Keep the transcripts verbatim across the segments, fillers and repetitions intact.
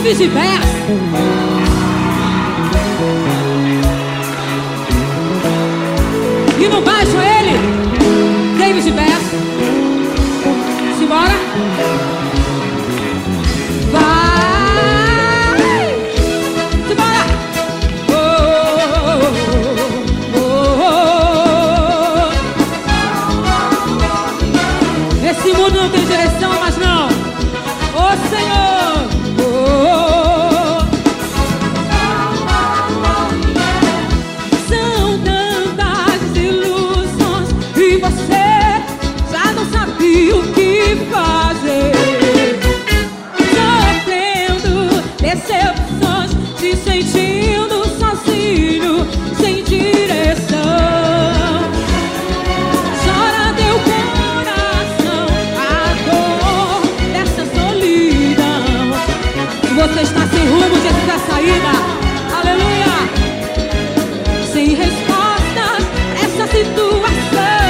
David Bess. E no baixo ele, David Bess. Simbora. Vai. Simbora. Oh, oh, oh, oh. Esse mundo não tem direção, mas não. Ô Senhor. Oh, oh. São tantas ilusões e você já não sabia o que fazer. Sofrendo decepções, se sentindo sozinho, sem direção. Chora teu coração, a dor dessa solidão. Você está sem rumo, Jesus da saída. Aleluia. Sem respostas, essa situação.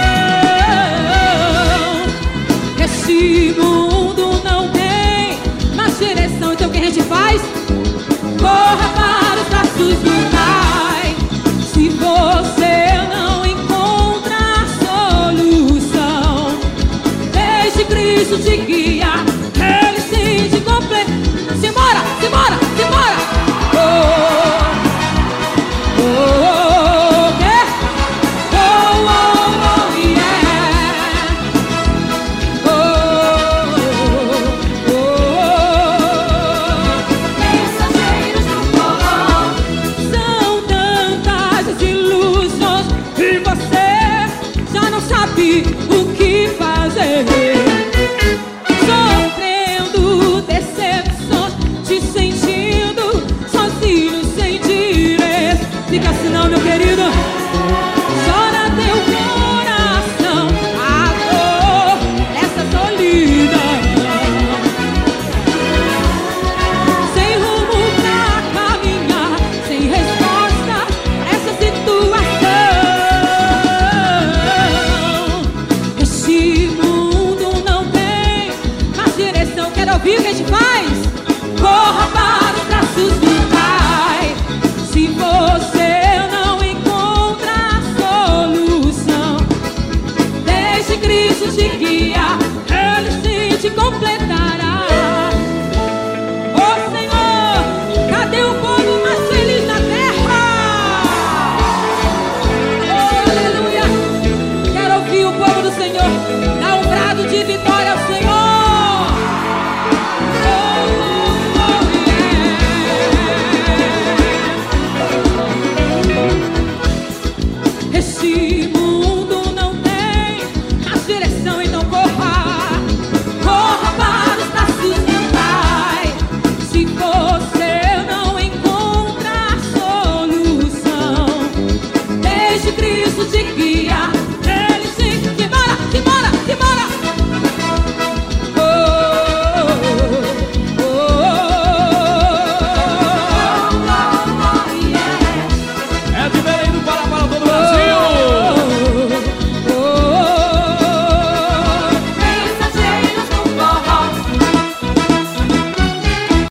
Este mundo não tem mais direção. Então o que a gente faz? Corra para os braços do Pai. Se você não encontra a solução, deixe Cristo te guiar. Ele sim te completa. Simbora, simbora, simbora. Oh, oh, oh, oh, quê? Oh, oh, oh, yeah. Oh, oh, oh, mensageiros do forró. São tantas ilusões e você já não sabe o que fazer. Sofrendo decepções, te sentindo sozinho, sem direção. Fica assim não, meu querido. Chora teu coração, a dor dessa solidão. Sem rumo pra caminhar, sem resposta essa situação. Este mundo não tem mais direção. Quero ouvir o que a gente faz? Corra para os braços do Pai. Se você não encontra a solução, deixe Cristo te guiar. Ele sim te completará. Ô Senhor, cadê o povo mais feliz na terra? Oh, aleluia. Quero ouvir o povo do Senhor. Dá um brado de vitória ao Senhor. Oh, oh, oh, yeah. Este mundo não tem mais direção, então corra. Corra para os braços do Pai. Se você não encontra a solução, deixe Cristo te guiar.